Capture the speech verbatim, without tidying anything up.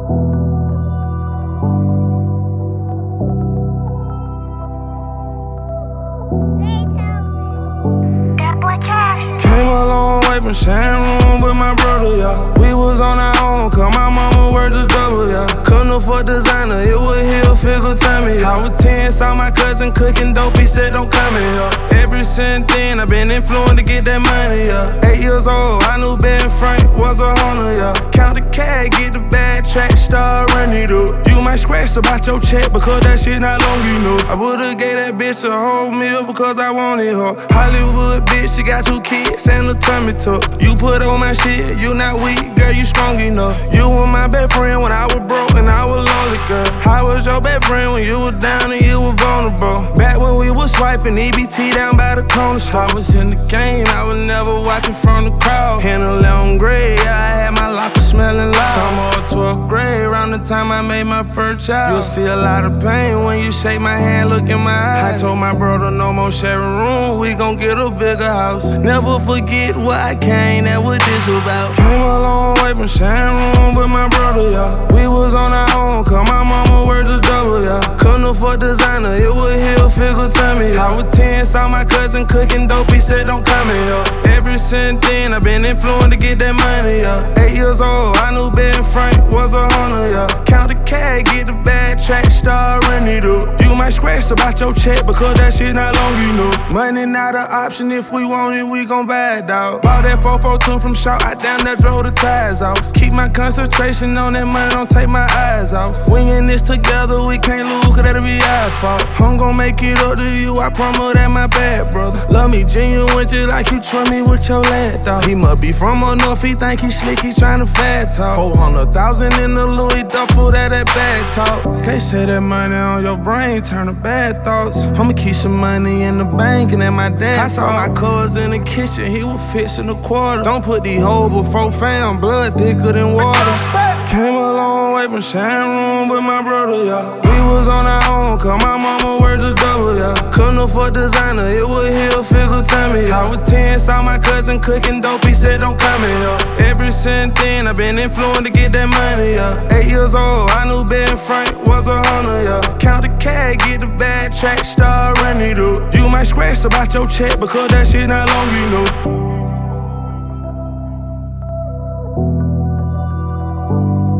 Came a long way from sharing room with my brother, yeah. We was on our own, cause my mama worked a double, yeah. Couldn't afford designer, it was heel figure time me. I was ten, saw my cousin cooking dope, he said don't come in here. Ever since then, I been influenced to get that money, yeah. Eight years old, I knew Ben Frank was a hunter, yeah. Count the cash, get the bad track, start running it up. You might scratch about your check because that shit not long enough. I would've gave that bitch a whole meal because I wanted her. Hollywood bitch, she got two kids and a tummy tuck. You put on my shit, you not weak, girl, you strong enough. You were my best friend when I was broke and I was lonely, girl. I was your best friend when you were down and you were vulnerable. Back when we was swiping E B T down by the corner store. I was in the game, I was never watching from the crowd. In eleventh grade, I had my locker smelling loud. Sophomore, twelfth grade, around the time I made my first child. You'll see a lot of pain when you shake my hand, look in my eyes. I told my brother no more sharing room, we gon' get a bigger house. Never forget where I came, that what this about. Came a long way from sharing room with my brother, yeah. We was on our own, cause my mama worked a double, yeah. Couldn't afford designer, it was heel figure time me. I was ten, saw my cousin cooking dope, he said don't come in here. Ever since then, I been influenced to get that money, yeah. Eight years old, I knew Ben Frank was a hunter, yeah. Count the cash, get the bad track, start running it up. You might scratch about your check because that shit not long enough. Money not an option, if we want it, we gon' buy it, dawg. Bought that four four two from Shaw, I damn that drove the tires off. Keep my concentration on that money, don't take my eyes off. We in this together, we can't lose, cause that'll be our fault. I'm gon' make it up to you, I promise that my bad, brother. Love me genuine, just like you trust me with your lad, dawg. He must be from up north, he think he slick, he tryna fat talk. Four hundred thousand in the Louis duffel, that that bad talk. They say that money on your brain turn to bad thoughts. I'ma keep some money in the bank and at my dad. I saw my cuz in the kitchen, he was fixing the quarter. Don't put these hoes before fam, blood thicker than water. Came a long way from sharing room with my brother, yeah. We was on our own, cause my mama worked a double, yeah. Couldn't afford designer, it was heel figure time me. I was ten, saw my cousin cooking dope, he said don't come in here. Ever since then, I been influenced to get that money, yeah. Eight years old, I knew Ben Frank was a hunter, yeah. Count the cash, get the bad track, start running it up. You might scratch about your check because that shit not long enough.